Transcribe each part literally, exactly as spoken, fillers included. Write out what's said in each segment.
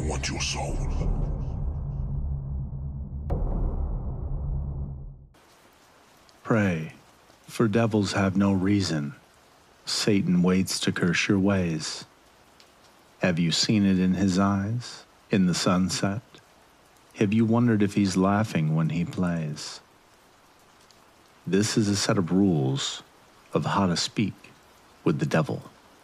want your soul. Pray, for devils have no reason. Satan waits to curse your ways. Have you seen it in his eyes, in the sunset? Have you wondered if he's laughing when he plays? This is a set of rules of how to speak with the devil.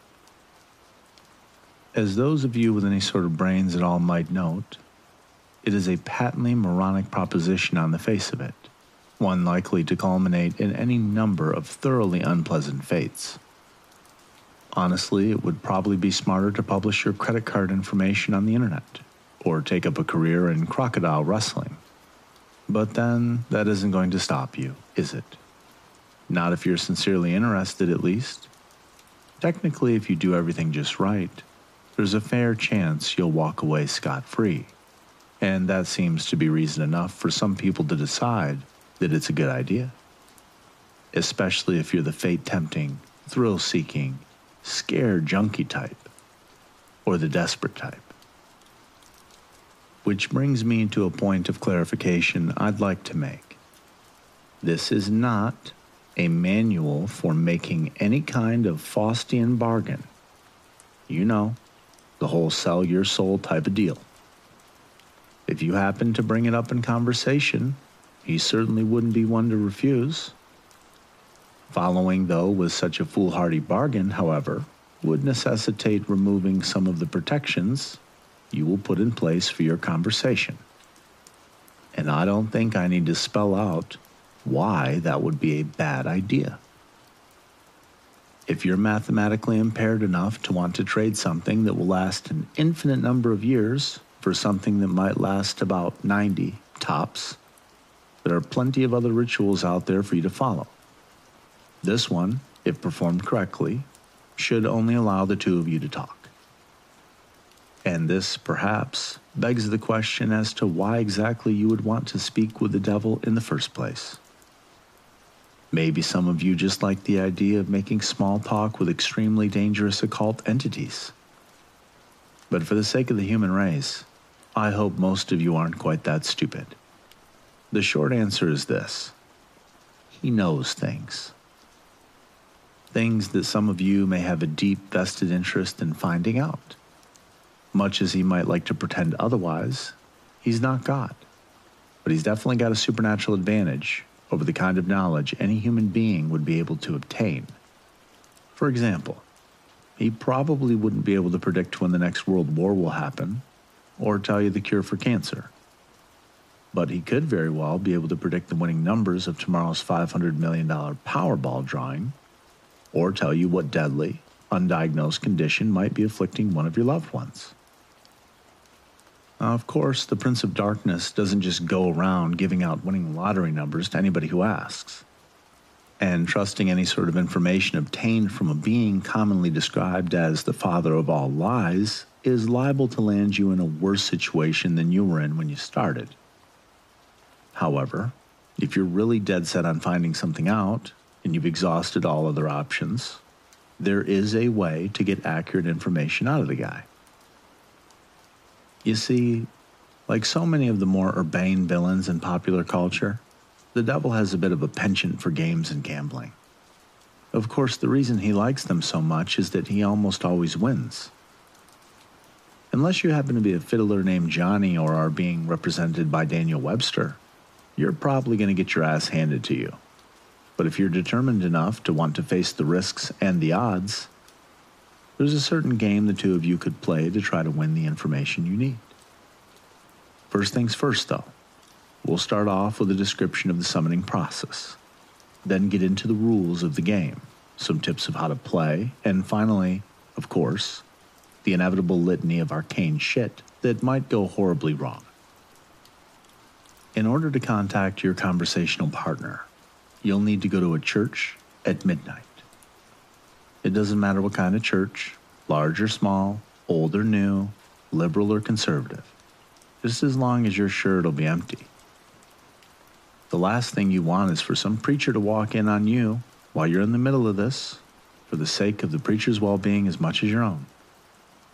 As those of you with any sort of brains at all might note, it is a patently moronic proposition on the face of it, one likely to culminate in any number of thoroughly unpleasant fates. Honestly, it would probably be smarter to publish your credit card information on the internet, or take up a career in crocodile wrestling. But then, that isn't going to stop you, is it? Not if you're sincerely interested, at least. Technically, if you do everything just right, there's a fair chance you'll walk away scot-free. And that seems to be reason enough for some people to decide that it's a good idea. Especially if you're the fate-tempting, thrill-seeking, scared junkie type, or the desperate type. Which brings me to a point of clarification I'd like to make. This is not a manual for making any kind of Faustian bargain. You know, the whole sell your soul type of deal. If you happen to bring it up in conversation, he certainly wouldn't be one to refuse. Following, though, with such a foolhardy bargain, however, would necessitate removing some of the protections you will put in place for your conversation. And I don't think I need to spell out why that would be a bad idea. If you're mathematically impaired enough to want to trade something that will last an infinite number of years for something that might last about ninety tops, there are plenty of other rituals out there for you to follow. This one, if performed correctly, should only allow the two of you to talk. And this, perhaps, begs the question as to why exactly you would want to speak with the devil in the first place. Maybe some of you just like the idea of making small talk with extremely dangerous occult entities. But for the sake of the human race, I hope most of you aren't quite that stupid. The short answer is this: he knows things. Things that some of you may have a deep vested interest in finding out. Much as he might like to pretend otherwise, he's not God. But he's definitely got a supernatural advantage over the kind of knowledge any human being would be able to obtain. For example, he probably wouldn't be able to predict when the next world war will happen, or tell you the cure for cancer. But he could very well be able to predict the winning numbers of tomorrow's five hundred million dollars Powerball drawing, or tell you what deadly, undiagnosed condition might be afflicting one of your loved ones. Now, of course, the Prince of Darkness doesn't just go around giving out winning lottery numbers to anybody who asks. And trusting any sort of information obtained from a being commonly described as the father of all lies is liable to land you in a worse situation than you were in when you started. However, if you're really dead set on finding something out, and you've exhausted all other options, there is a way to get accurate information out of the guy. You see, like so many of the more urbane villains in popular culture, the devil has a bit of a penchant for games and gambling. Of course, the reason he likes them so much is that he almost always wins. Unless you happen to be a fiddler named Johnny or are being represented by Daniel Webster, you're probably going to get your ass handed to you. But if you're determined enough to want to face the risks and the odds, there's a certain game the two of you could play to try to win the information you need. First things first, though. We'll start off with a description of the summoning process, then get into the rules of the game, some tips of how to play, and finally, of course, the inevitable litany of arcane shit that might go horribly wrong. In order to contact your conversational partner, you'll need to go to a church at midnight. It doesn't matter what kind of church, large or small, old or new, liberal or conservative, just as long as you're sure it'll be empty. The last thing you want is for some preacher to walk in on you while you're in the middle of this, for the sake of the preacher's well-being as much as your own.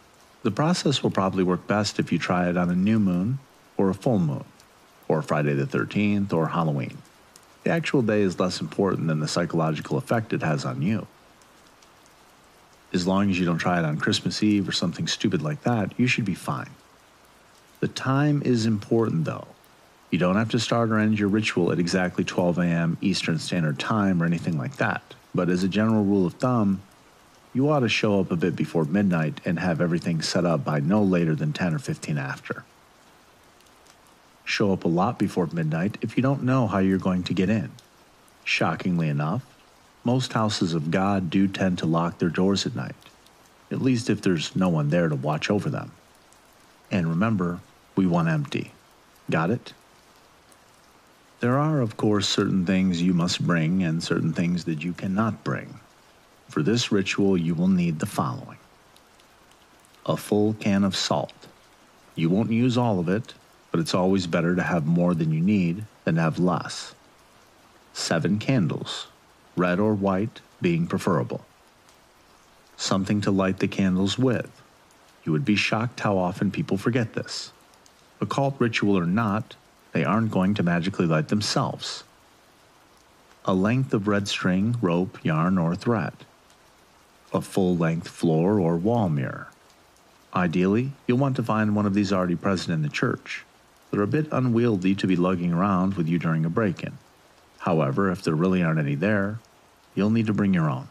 The process will probably work best if you try it on a new moon or a full moon, or Friday the thirteenth or Halloween. The actual day is less important than the psychological effect it has on you. As long as you don't try it on Christmas Eve or something stupid like that, you should be fine. The time is important though. You don't have to start or end your ritual at exactly twelve a m Eastern Standard Time or anything like that, but as a general rule of thumb, you ought to show up a bit before midnight and have everything set up by no later than ten or fifteen after. Show up a lot before midnight if you don't know how you're going to get in. Shockingly enough, most houses of God do tend to lock their doors at night, at least if there's no one there to watch over them. And remember, we want empty. Got it? There are, of course, certain things you must bring and certain things that you cannot bring. For this ritual, you will need the following. A full can of salt. You won't use all of it, but it's always better to have more than you need than to have less. Seven candles, red or white being preferable. Something to light the candles with. You would be shocked how often people forget this. Occult ritual or not, they aren't going to magically light themselves. A length of red string, rope, yarn, or thread. A full-length floor or wall mirror. Ideally, you'll want to find one of these already present in the church. They're a bit unwieldy to be lugging around with you during a break-in. However, if there really aren't any there, you'll need to bring your own.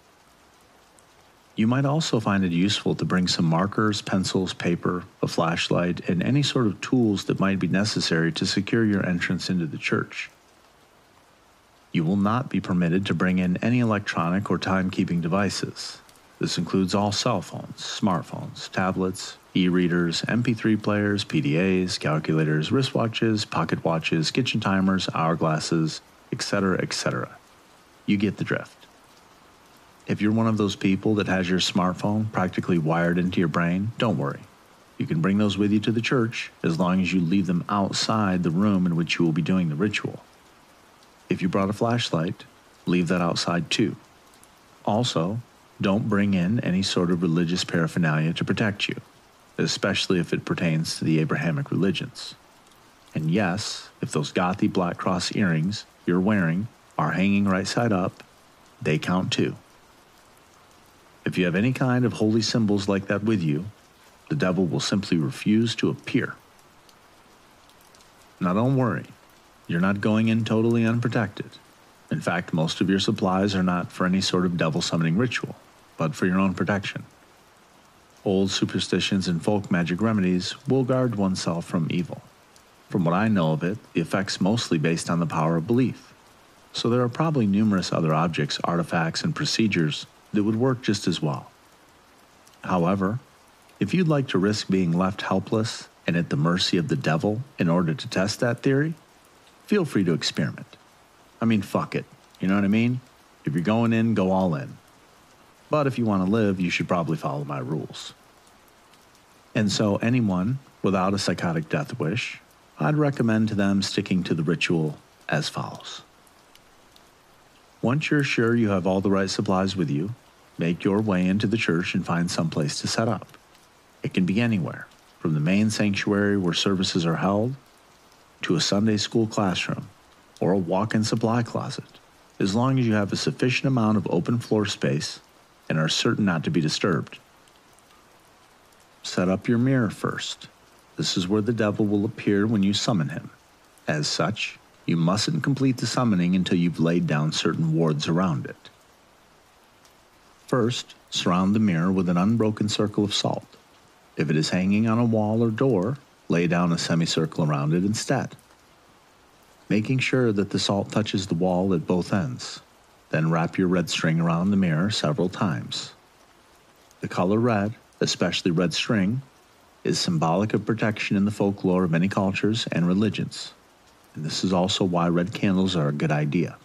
You might also find it useful to bring some markers, pencils, paper, a flashlight, and any sort of tools that might be necessary to secure your entrance into the church. You will not be permitted to bring in any electronic or timekeeping devices. This includes all cell phones, smartphones, tablets, e-readers, M P three players, P D As, calculators, wristwatches, pocket watches, kitchen timers, hourglasses, et cetera, et cetera. You get the drift. If you're one of those people that has your smartphone practically wired into your brain, don't worry. You can bring those with you to the church as long as you leave them outside the room in which you will be doing the ritual. If you brought a flashlight, leave that outside too. Also, don't bring in any sort of religious paraphernalia to protect you, especially if it pertains to the Abrahamic religions. And yes, if those gothy black cross earrings you're wearing are hanging right side up, they count too. If you have any kind of holy symbols like that with you, the devil will simply refuse to appear. Now don't worry, you're not going in totally unprotected. In fact, most of your supplies are not for any sort of devil summoning ritual, but for your own protection. Old superstitions and folk magic remedies will guard oneself from evil. From what I know of it, the effect's mostly based on the power of belief. So there are probably numerous other objects, artifacts, and procedures that would work just as well. However, if you'd like to risk being left helpless and at the mercy of the devil in order to test that theory, feel free to experiment. I mean, fuck it. You know what I mean? If you're going in, go all in. But if you want to live, you should probably follow my rules. And so anyone without a psychotic death wish, I'd recommend to them sticking to the ritual as follows. Once you're sure you have all the right supplies with you, make your way into the church and find some place to set up. It can be anywhere, from the main sanctuary where services are held, to a Sunday school classroom, or a walk-in supply closet, as long as you have a sufficient amount of open floor space and are certain not to be disturbed. Set up your mirror first. This is where the devil will appear when you summon him. As such, you mustn't complete the summoning until you've laid down certain wards around it. First, surround the mirror with an unbroken circle of salt. If it is hanging on a wall or door, lay down a semicircle around it instead, making sure that the salt touches the wall at both ends. Then wrap your red string around the mirror several times. The color red, especially red string, is symbolic of protection in the folklore of many cultures and religions, and this is also why red candles are a good idea.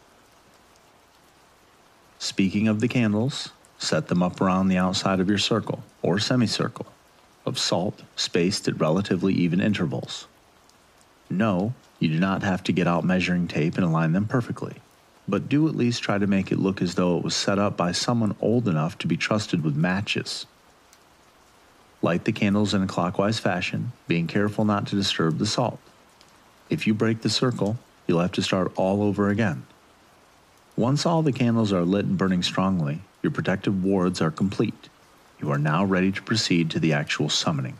Speaking of the candles, set them up around the outside of your circle, or semicircle, of salt spaced at relatively even intervals. No, you do not have to get out measuring tape and align them perfectly, but do at least try to make it look as though it was set up by someone old enough to be trusted with matches. Light the candles in a clockwise fashion, being careful not to disturb the salt. If you break the circle, you'll have to start all over again. Once all the candles are lit and burning strongly, your protective wards are complete. You are now ready to proceed to the actual summoning.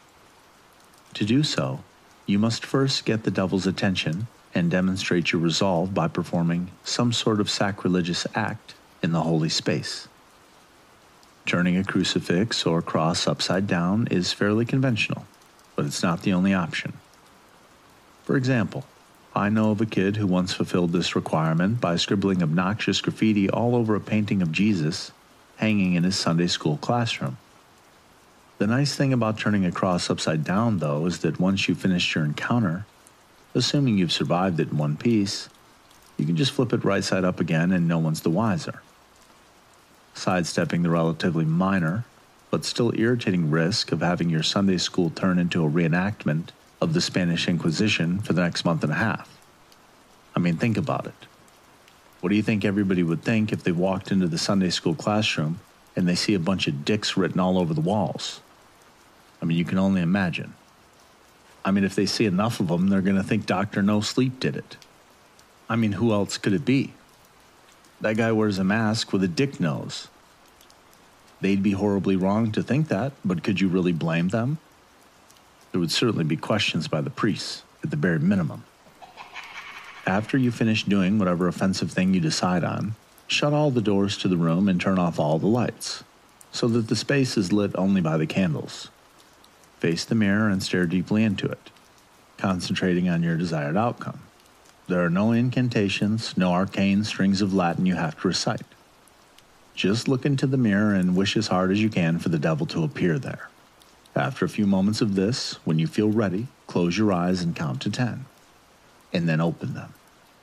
To do so, you must first get the devil's attention and demonstrate your resolve by performing some sort of sacrilegious act in the holy space. Turning a crucifix or cross upside down is fairly conventional, but it's not the only option. For example, I know of a kid who once fulfilled this requirement by scribbling obnoxious graffiti all over a painting of Jesus hanging in his Sunday school classroom. The nice thing about turning a cross upside down, though, is that once you've finished your encounter, assuming you've survived it in one piece, you can just flip it right side up again and no one's the wiser. Sidestepping the relatively minor, but still irritating risk of having your Sunday school turn into a reenactment of the Spanish Inquisition for the next month and a half. I mean, think about it. What do you think everybody would think if they walked into the Sunday school classroom and they see a bunch of dicks written all over the walls? I mean, you can only imagine. I mean, if they see enough of them, they're going to think Doctor No Sleep did it. I mean, who else could it be? That guy wears a mask with a dick nose. They'd be horribly wrong to think that, but could you really blame them? There would certainly be questions by the priests, at the bare minimum. After you finish doing whatever offensive thing you decide on, shut all the doors to the room and turn off all the lights, so that the space is lit only by the candles. Face the mirror and stare deeply into it, concentrating on your desired outcome. There are no incantations, no arcane strings of Latin you have to recite. Just look into the mirror and wish as hard as you can for the devil to appear there. After a few moments of this, when you feel ready, close your eyes and count to ten, and then open them.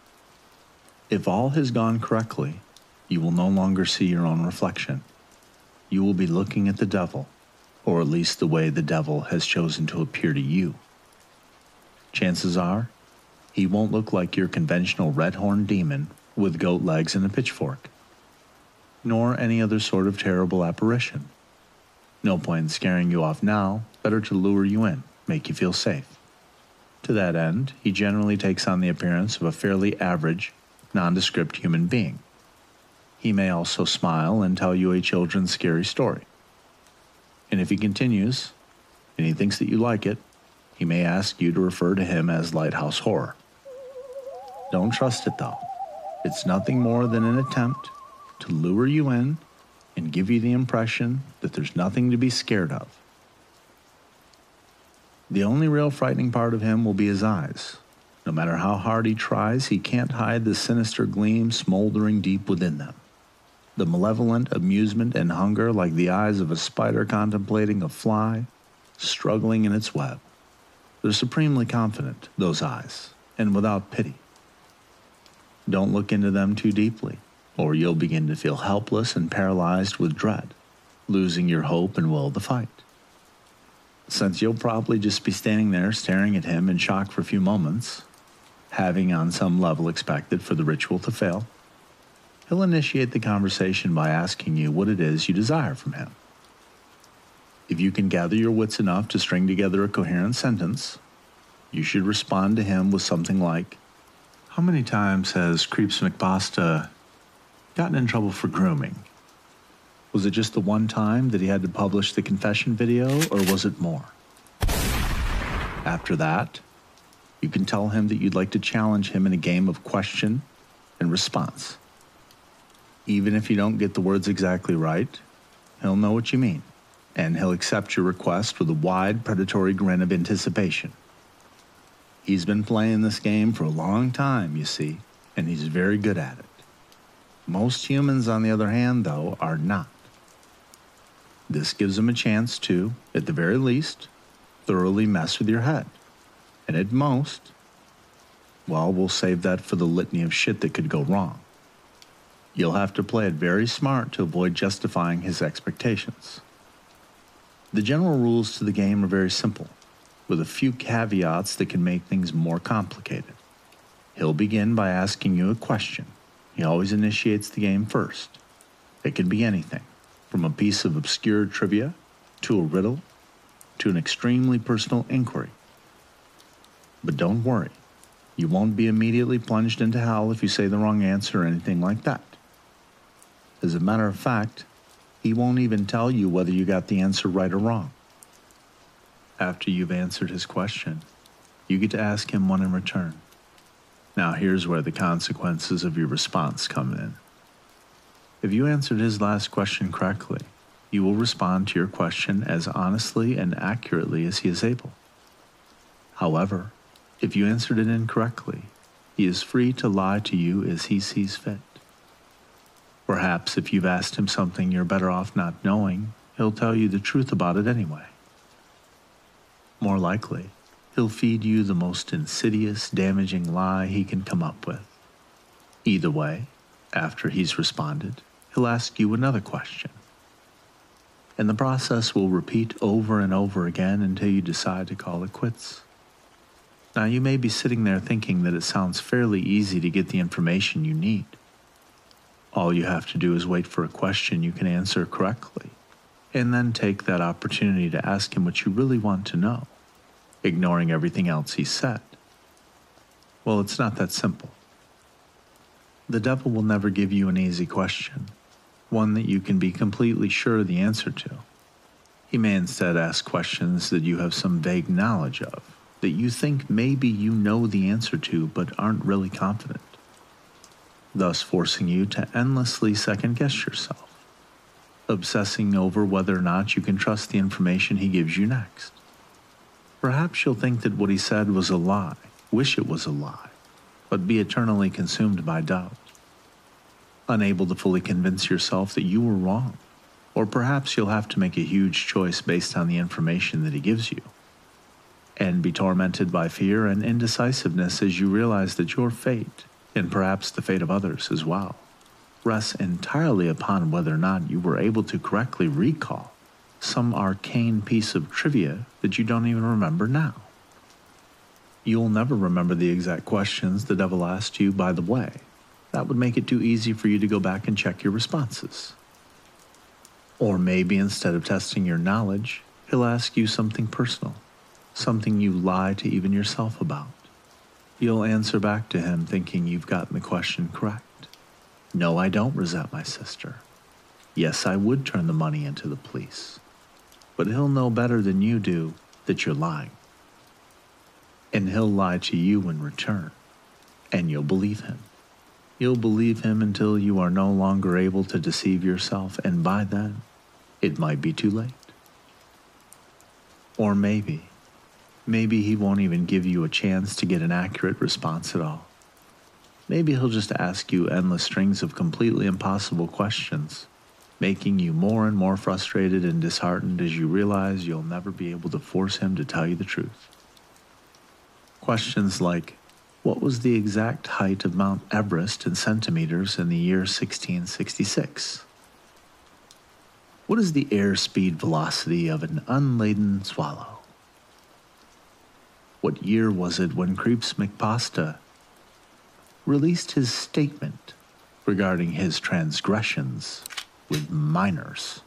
If all has gone correctly, you will no longer see your own reflection. You will be looking at the devil, or at least the way the devil has chosen to appear to you. Chances are, he won't look like your conventional red-horned demon with goat legs and a pitchfork, nor any other sort of terrible apparition. No point in scaring you off now, better to lure you in, make you feel safe. To that end, he generally takes on the appearance of a fairly average, nondescript human being. He may also smile and tell you a children's scary story. And if he continues, and he thinks that you like it, he may ask you to refer to him as Lighthouse Horror. Don't trust it though. It's nothing more than an attempt to lure you in and give you the impression that there's nothing to be scared of. The only real frightening part of him will be his eyes. No matter how hard he tries, he can't hide the sinister gleam smoldering deep within them. The malevolent amusement and hunger like the eyes of a spider contemplating a fly struggling in its web. They're supremely confident, those eyes, and without pity. Don't look into them too deeply, or you'll begin to feel helpless and paralyzed with dread, losing your hope and will to fight. Since you'll probably just be standing there staring at him in shock for a few moments, having on some level expected for the ritual to fail, he'll initiate the conversation by asking you what it is you desire from him. If you can gather your wits enough to string together a coherent sentence, you should respond to him with something like, "How many times has Creeps McPasta gotten in trouble for grooming? Was it just the one time that he had to publish the confession video, or was it more?" After that, you can tell him that you'd like to challenge him in a game of question and response. Even if you don't get the words exactly right, he'll know what you mean, and he'll accept your request with a wide, predatory grin of anticipation. He's been playing this game for a long time, you see, and he's very good at it. Most humans, on the other hand, though, are not. This gives him a chance to, at the very least, thoroughly mess with your head. And at most, well, we'll save that for the litany of shit that could go wrong. You'll have to play it very smart to avoid justifying his expectations. The general rules to the game are very simple, with a few caveats that can make things more complicated. He'll begin by asking you a question. He always initiates the game first. It can be anything, from a piece of obscure trivia, to a riddle, to an extremely personal inquiry. But don't worry, you won't be immediately plunged into hell if you say the wrong answer or anything like that. As a matter of fact, he won't even tell you whether you got the answer right or wrong. After you've answered his question, you get to ask him one in return. Now here's where the consequences of your response come in. If you answered his last question correctly, you will respond to your question as honestly and accurately as he is able. However, if you answered it incorrectly, he is free to lie to you as he sees fit. Perhaps if you've asked him something you're better off not knowing, he'll tell you the truth about it anyway. More likely, he'll feed you the most insidious, damaging lie he can come up with. Either way, after he's responded, he'll ask you another question. And the process will repeat over and over again until you decide to call it quits. Now you may be sitting there thinking that it sounds fairly easy to get the information you need. All you have to do is wait for a question you can answer correctly, and then take that opportunity to ask him what you really want to know, ignoring everything else he said. Well, it's not that simple. The devil will never give you an easy question, one that you can be completely sure the answer to. He may instead ask questions that you have some vague knowledge of, that you think maybe you know the answer to but aren't really confident, thus forcing you to endlessly second-guess yourself, obsessing over whether or not you can trust the information he gives you next. Perhaps you'll think that what he said was a lie, wish it was a lie, but be eternally consumed by doubt, unable to fully convince yourself that you were wrong. Or perhaps you'll have to make a huge choice based on the information that he gives you, and be tormented by fear and indecisiveness as you realize that your fate, and perhaps the fate of others as well, rests entirely upon whether or not you were able to correctly recall some arcane piece of trivia that you don't even remember now. You'll never remember the exact questions the devil asked you, by the way. That would make it too easy for you to go back and check your responses. Or maybe instead of testing your knowledge, he'll ask you something personal, something you lie to even yourself about. You'll answer back to him thinking you've gotten the question correct. No, I don't resent my sister. Yes, I would turn the money into the police. But he'll know better than you do that you're lying. And he'll lie to you in return, and you'll believe him. You'll believe him until you are no longer able to deceive yourself, and by then, it might be too late. Or maybe, maybe he won't even give you a chance to get an accurate response at all. Maybe he'll just ask you endless strings of completely impossible questions, making you more and more frustrated and disheartened as you realize you'll never be able to force him to tell you the truth. Questions like, what was the exact height of Mount Everest in centimeters in the year sixteen sixty-six? What is the airspeed velocity of an unladen swallow? What year was it when Creeps McPasta released his statement regarding his transgressions with minors?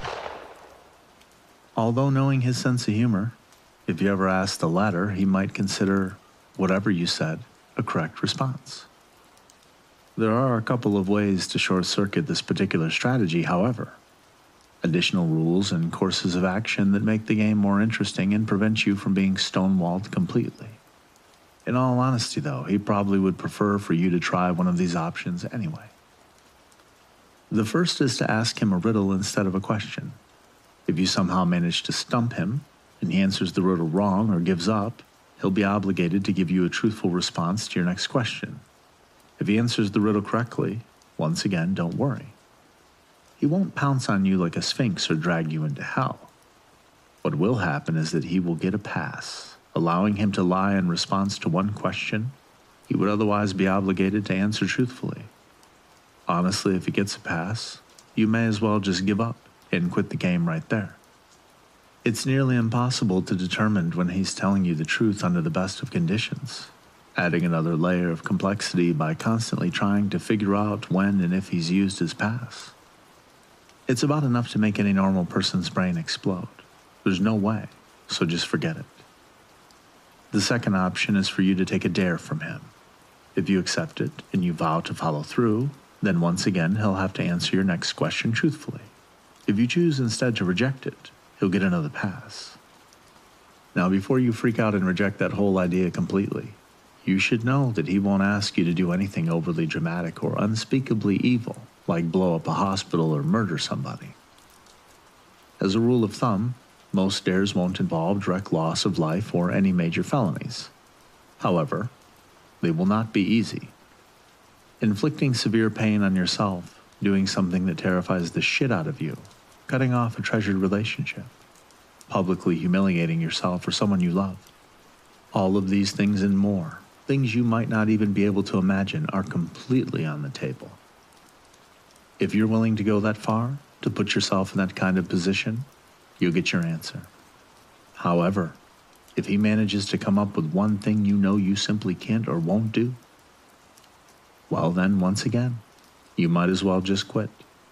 Although knowing his sense of humor, if you ever asked the latter, he might consider whatever you said a correct response. There are a couple of ways to short-circuit this particular strategy, however. Additional rules and courses of action that make the game more interesting and prevent you from being stonewalled completely. In all honesty, though, he probably would prefer for you to try one of these options anyway. The first is to ask him a riddle instead of a question. If you somehow manage to stump him, and he answers the riddle wrong or gives up, he'll be obligated to give you a truthful response to your next question. If he answers the riddle correctly, once again, don't worry. He won't pounce on you like a sphinx or drag you into hell. What will happen is that he will get a pass, allowing him to lie in response to one question he would otherwise be obligated to answer truthfully. Honestly, if he gets a pass, you may as well just give up and quit the game right there. It's nearly impossible to determine when he's telling you the truth under the best of conditions, adding another layer of complexity by constantly trying to figure out when and if he's used his pass. It's about enough to make any normal person's brain explode. There's no way, so just forget it. The second option is for you to take a dare from him. If you accept it and you vow to follow through, then once again he'll have to answer your next question truthfully. If you choose instead to reject it, he'll get another pass. Now, before you freak out and reject that whole idea completely, you should know that he won't ask you to do anything overly dramatic or unspeakably evil, like blow up a hospital or murder somebody. As a rule of thumb, most dares won't involve direct loss of life or any major felonies. However, they will not be easy. Inflicting severe pain on yourself, doing something that terrifies the shit out of you, cutting off a treasured relationship, publicly humiliating yourself or someone you love. All of these things and more, things you might not even be able to imagine, are completely on the table. If you're willing to go that far, to put yourself in that kind of position, you'll get your answer. However, if he manages to come up with one thing you know you simply can't or won't do, well then, once again, you might as well just quit.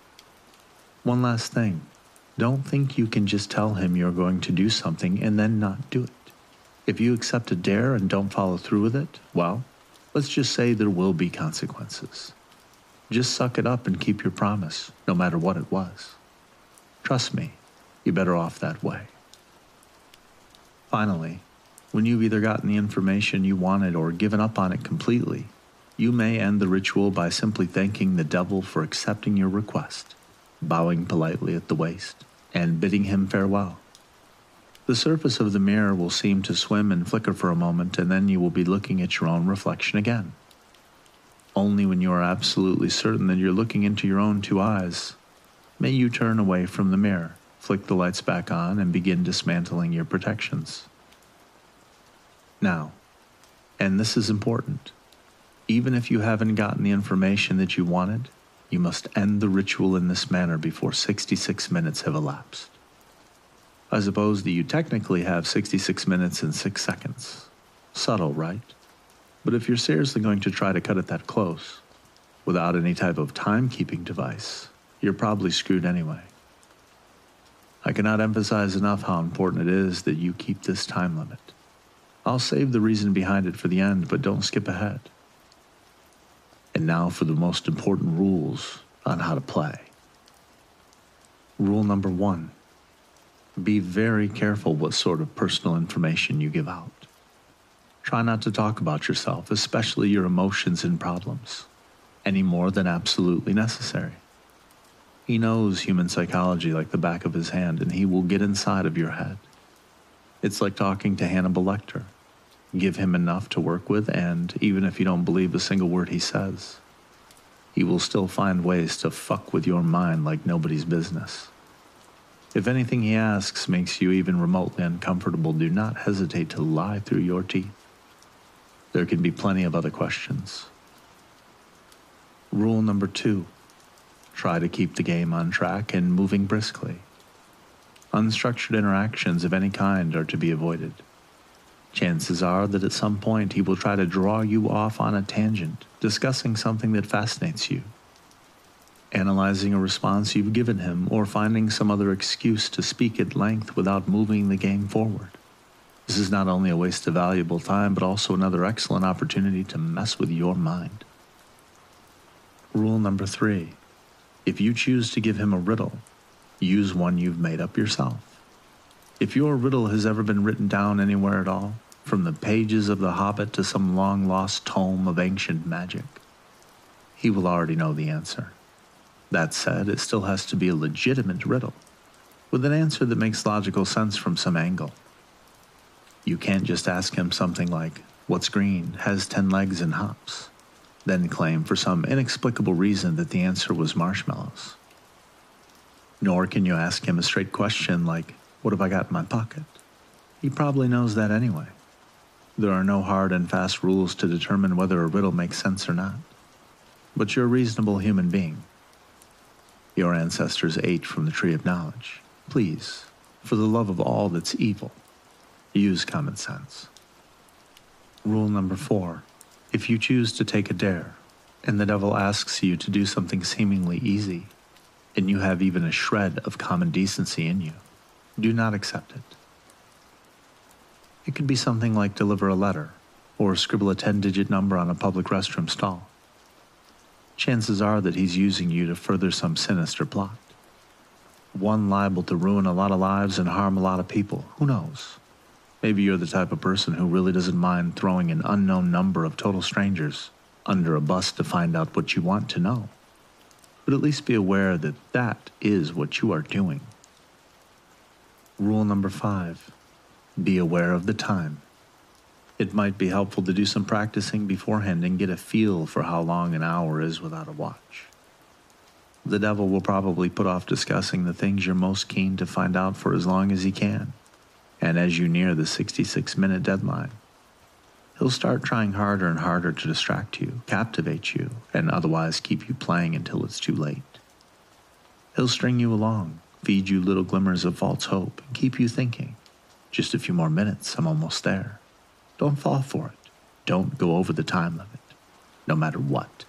One last thing, don't think you can just tell him you're going to do something and then not do it. If you accept a dare and don't follow through with it, well, let's just say there will be consequences. Just suck it up and keep your promise, no matter what it was. Trust me, you're better off that way. Finally, when you've either gotten the information you wanted or given up on it completely, you may end the ritual by simply thanking the devil for accepting your request, bowing politely at the waist, and bidding him farewell. The surface of the mirror will seem to swim and flicker for a moment, and then you will be looking at your own reflection again. Only when you are absolutely certain that you're looking into your own two eyes, may you turn away from the mirror, flick the lights back on, and begin dismantling your protections. Now, and this is important, even if you haven't gotten the information that you wanted, you must end the ritual in this manner before sixty-six minutes have elapsed. I suppose that you technically have sixty-six minutes and six seconds. Subtle, right? But if you're seriously going to try to cut it that close, without any type of timekeeping device, you're probably screwed anyway. I cannot emphasize enough how important it is that you keep this time limit. I'll save the reason behind it for the end, but don't skip ahead. And now for the most important rules on how to play. Rule number one, be very careful what sort of personal information you give out. Try not to talk about yourself, especially your emotions and problems, any more than absolutely necessary. He knows human psychology like the back of his hand, and he will get inside of your head. It's like talking to Hannibal Lecter. Give him enough to work with, and even if you don't believe a single word he says, he will still find ways to fuck with your mind like nobody's business. If anything he asks makes you even remotely uncomfortable, do not hesitate to lie through your teeth. There can be plenty of other questions. Rule number two, try to keep the game on track and moving briskly. Unstructured interactions of any kind are to be avoided. Chances are that at some point he will try to draw you off on a tangent, discussing something that fascinates you, analyzing a response you've given him, or finding some other excuse to speak at length without moving the game forward. This is not only a waste of valuable time, but also another excellent opportunity to mess with your mind. Rule number three, if you choose to give him a riddle, use one you've made up yourself. If your riddle has ever been written down anywhere at all, from the pages of The Hobbit to some long-lost tome of ancient magic, he will already know the answer. That said, it still has to be a legitimate riddle, with an answer that makes logical sense from some angle. You can't just ask him something like, "What's green, has ten legs and hops?" then claim for some inexplicable reason that the answer was marshmallows. Nor can you ask him a straight question like, "What have I got in my pocket?" He probably knows that anyway. There are no hard and fast rules to determine whether a riddle makes sense or not. But you're a reasonable human being. Your ancestors ate from the tree of knowledge. Please, for the love of all that's evil, use common sense. Rule number four. If you choose to take a dare, and the devil asks you to do something seemingly easy, and you have even a shred of common decency in you, do not accept it. It could be something like deliver a letter, or scribble a ten-digit number on a public restroom stall. Chances are that he's using you to further some sinister plot. One liable to ruin a lot of lives and harm a lot of people. Who knows? Maybe you're the type of person who really doesn't mind throwing an unknown number of total strangers under a bus to find out what you want to know. But at least be aware that that is what you are doing. Rule number five, be aware of the time. It might be helpful to do some practicing beforehand and get a feel for how long an hour is without a watch. The devil will probably put off discussing the things you're most keen to find out for as long as he can, and as you near the sixty-six minute deadline, he'll start trying harder and harder to distract you, captivate you, and otherwise keep you playing until it's too late. He'll string you along, feed you little glimmers of false hope, and keep you thinking, just a few more minutes, I'm almost there. Don't fall for it. Don't go over the time limit, no matter what.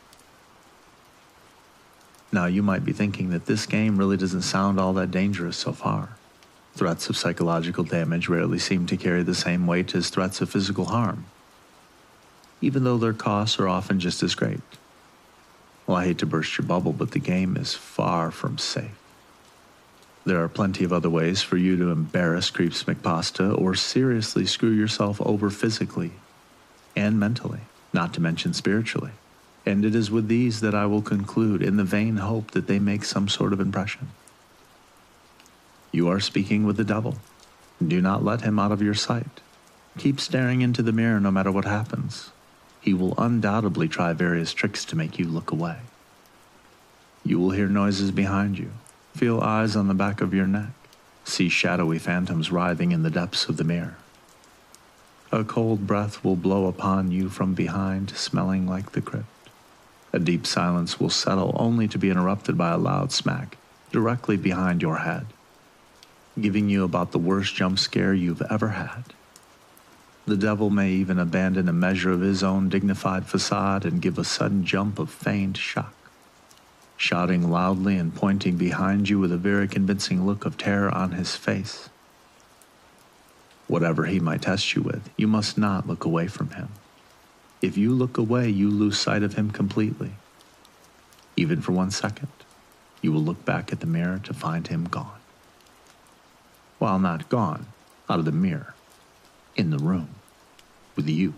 Now, you might be thinking that this game really doesn't sound all that dangerous so far. Threats of psychological damage rarely seem to carry the same weight as threats of physical harm, even though their costs are often just as great. Well, I hate to burst your bubble, but the game is far from safe. There are plenty of other ways for you to embarrass Creeps McPasta or seriously screw yourself over physically and mentally, not to mention spiritually. And it is with these that I will conclude in the vain hope that they make some sort of impression. You are speaking with the devil. Do not let him out of your sight. Keep staring into the mirror no matter what happens. He will undoubtedly try various tricks to make you look away. You will hear noises behind you. Feel eyes on the back of your neck. See shadowy phantoms writhing in the depths of the mirror. A cold breath will blow upon you from behind, smelling like the crypt. A deep silence will settle, only to be interrupted by a loud smack directly behind your head, giving you about the worst jump scare you've ever had. The devil may even abandon a measure of his own dignified facade and give a sudden jump of feigned shock, shouting loudly and pointing behind you with a very convincing look of terror on his face. Whatever he might test you with, you must not look away from him. If you look away, you lose sight of him completely. Even for one second, you will look back at the mirror to find him gone. While not gone, out of the mirror, in the room, with you.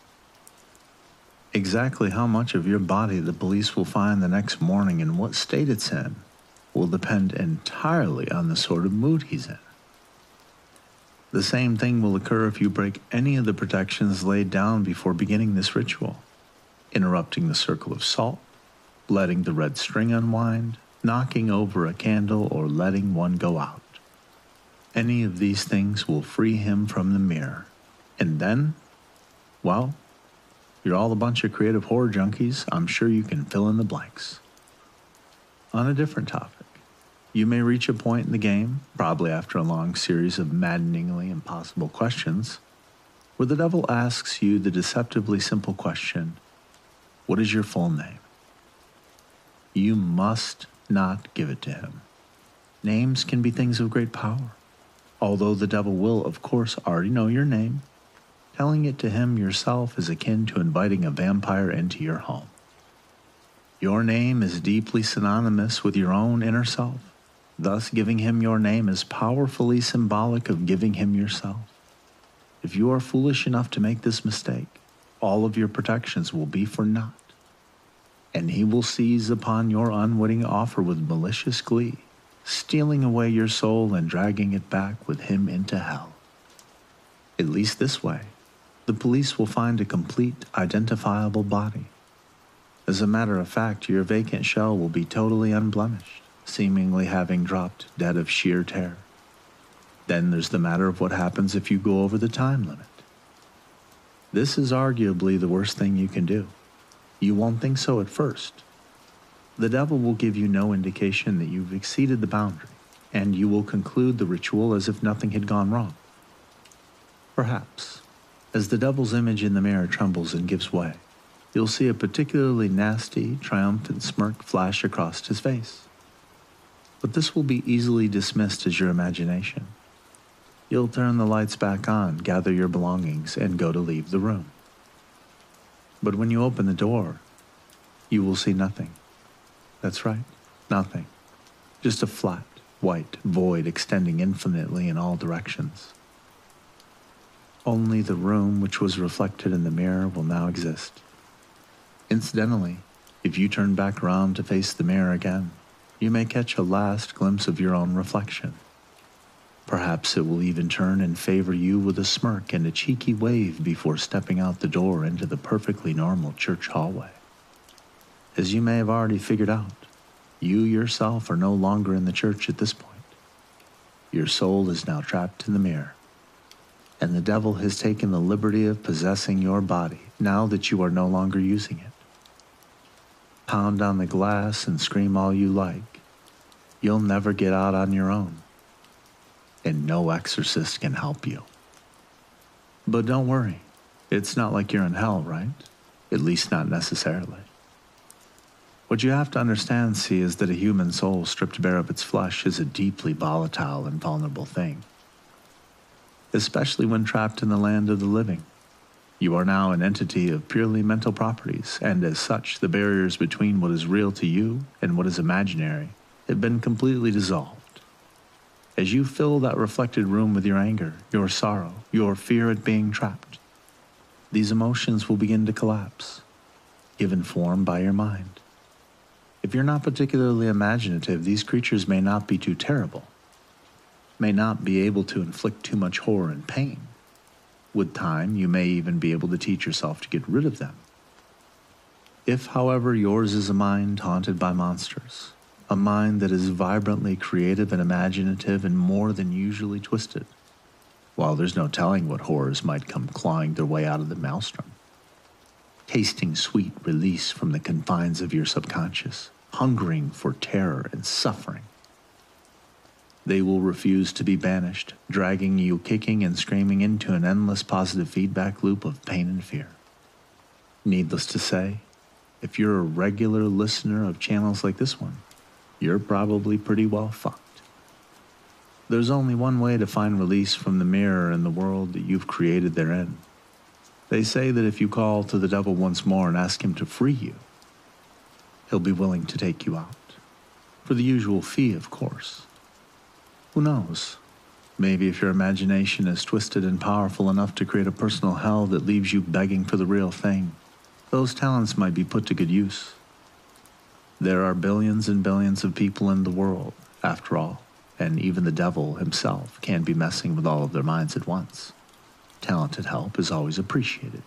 Exactly how much of your body the police will find the next morning and what state it's in will depend entirely on the sort of mood he's in. The same thing will occur if you break any of the protections laid down before beginning this ritual, interrupting the circle of salt, letting the red string unwind, knocking over a candle, or letting one go out. Any of these things will free him from the mirror. And then, well, you're all a bunch of creative horror junkies. I'm sure you can fill in the blanks. On a different topic, you may reach a point in the game, probably after a long series of maddeningly impossible questions, where the devil asks you the deceptively simple question, what is your full name? You must not give it to him. Names can be things of great power. Although the devil will, of course, already know your name, telling it to him yourself is akin to inviting a vampire into your home. Your name is deeply synonymous with your own inner self. Thus, giving him your name is powerfully symbolic of giving him yourself. If you are foolish enough to make this mistake, all of your protections will be for naught, and he will seize upon your unwitting offer with malicious glee, stealing away your soul and dragging it back with him into hell. At least this way, the police will find a complete, identifiable body. As a matter of fact, your vacant shell will be totally unblemished, seemingly having dropped dead of sheer terror. Then there's the matter of what happens if you go over the time limit. This is arguably the worst thing you can do. You won't think so at first. The devil will give you no indication that you've exceeded the boundary, and you will conclude the ritual as if nothing had gone wrong. Perhaps, as the devil's image in the mirror trembles and gives way, you'll see a particularly nasty, triumphant smirk flash across his face. But this will be easily dismissed as your imagination. You'll turn the lights back on, gather your belongings, and go to leave the room. But when you open the door, you will see nothing. That's right, nothing. Just a flat, white void extending infinitely in all directions. Only the room which was reflected in the mirror will now exist. Incidentally, if you turn back around to face the mirror again, you may catch a last glimpse of your own reflection. Perhaps it will even turn and favor you with a smirk and a cheeky wave before stepping out the door into the perfectly normal church hallway. As you may have already figured out, you yourself are no longer in the church at this point. Your soul is now trapped in the mirror, and the devil has taken the liberty of possessing your body now that you are no longer using it. Pound on the glass and scream all you like. You'll never get out on your own, and no exorcist can help you. But don't worry, it's not like you're in hell, right? At least not necessarily. What you have to understand, see, is that a human soul stripped bare of its flesh is a deeply volatile and vulnerable thing, especially when trapped in the land of the living. You are now an entity of purely mental properties, and as such, the barriers between what is real to you and what is imaginary have been completely dissolved. As you fill that reflected room with your anger, your sorrow, your fear at being trapped, these emotions will begin to collapse, given form by your mind. If you're not particularly imaginative, these creatures may not be too terrible, may not be able to inflict too much horror and pain. With time, you may even be able to teach yourself to get rid of them. If, however, yours is a mind haunted by monsters, a mind that is vibrantly creative and imaginative and more than usually twisted, well, there's no telling what horrors might come clawing their way out of the maelstrom, tasting sweet release from the confines of your subconscious, hungering for terror and suffering. They will refuse to be banished, dragging you kicking and screaming into an endless positive feedback loop of pain and fear. Needless to say, if you're a regular listener of channels like this one, you're probably pretty well fucked. There's only one way to find release from the mirror and the world that you've created therein. They say that if you call to the devil once more and ask him to free you, he'll be willing to take you out. For the usual fee, of course. Who knows? Maybe if your imagination is twisted and powerful enough to create a personal hell that leaves you begging for the real thing, those talents might be put to good use. There are billions and billions of people in the world, after all, and even the devil himself can't be messing with all of their minds at once. Talented help is always appreciated.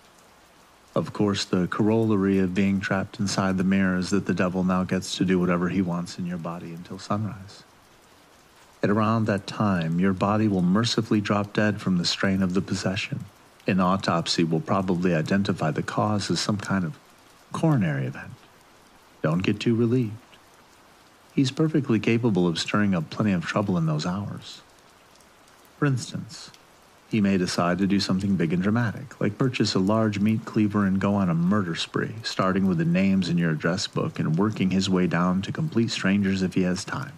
Of course, the corollary of being trapped inside the mirror is that the devil now gets to do whatever he wants in your body until sunrise. At around that time, your body will mercifully drop dead from the strain of the possession. An autopsy will probably identify the cause as some kind of coronary event. Don't get too relieved. He's perfectly capable of stirring up plenty of trouble in those hours. For instance, he may decide to do something big and dramatic, like purchase a large meat cleaver and go on a murder spree, starting with the names in your address book and working his way down to complete strangers if he has time.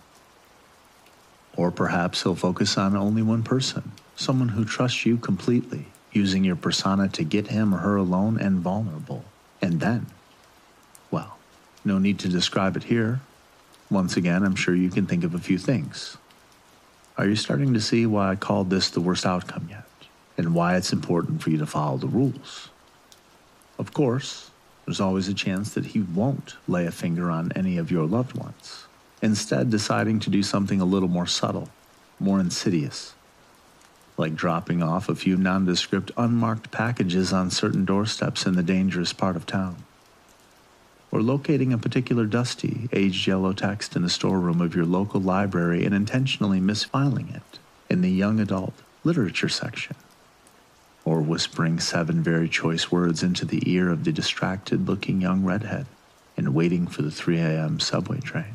Or perhaps he'll focus on only one person, someone who trusts you completely, using your persona to get him or her alone and vulnerable. And then, well, no need to describe it here. Once again, I'm sure you can think of a few things. Are you starting to see why I called this the worst outcome yet, and why it's important for you to follow the rules? Of course, there's always a chance that he won't lay a finger on any of your loved ones, instead deciding to do something a little more subtle, more insidious, like dropping off a few nondescript unmarked packages on certain doorsteps in the dangerous part of town, or locating a particular dusty, aged yellow text in the storeroom of your local library and intentionally misfiling it in the young adult literature section, or whispering seven very choice words into the ear of the distracted-looking young redhead and waiting for the three a.m. subway train,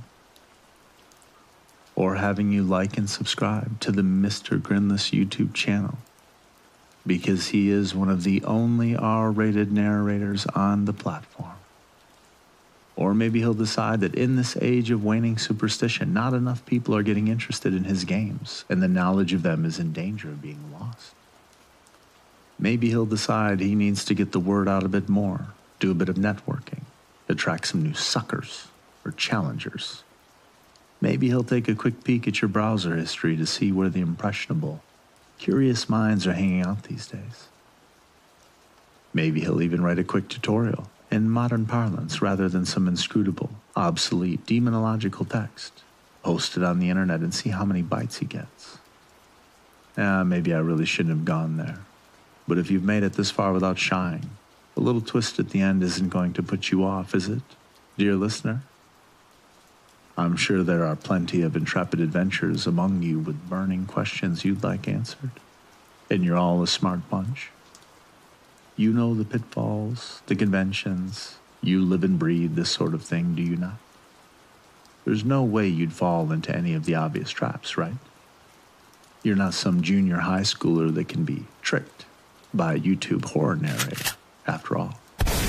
or having you like and subscribe to the Mister Grinless YouTube channel, because he is one of the only R-rated narrators on the platform. Or maybe he'll decide that in this age of waning superstition, not enough people are getting interested in his games, and the knowledge of them is in danger of being lost. Maybe he'll decide he needs to get the word out a bit more, do a bit of networking, attract some new suckers or challengers. Maybe he'll take a quick peek at your browser history to see where the impressionable, curious minds are hanging out these days. Maybe he'll even write a quick tutorial in modern parlance rather than some inscrutable, obsolete, demonological text. Post it on the internet and see how many bites he gets. Ah, maybe I really shouldn't have gone there. But if you've made it this far without shying, a little twist at the end isn't going to put you off, is it, dear listener? I'm sure there are plenty of intrepid adventurers among you with burning questions you'd like answered. And you're all a smart bunch. You know the pitfalls, the conventions. You live and breathe this sort of thing, do you not? There's no way you'd fall into any of the obvious traps, right? You're not some junior high schooler that can be tricked by a YouTube horror narrator, after all.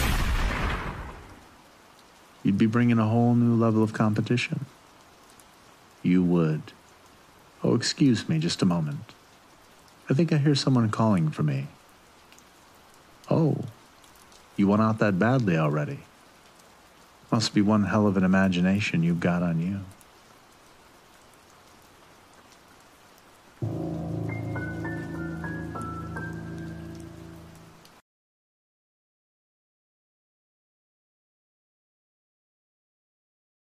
You'd be bringing a whole new level of competition. You would. Oh, excuse me, just a moment. I think I hear someone calling for me. Oh, you went out that badly already. Must be one hell of an imagination you've got on you.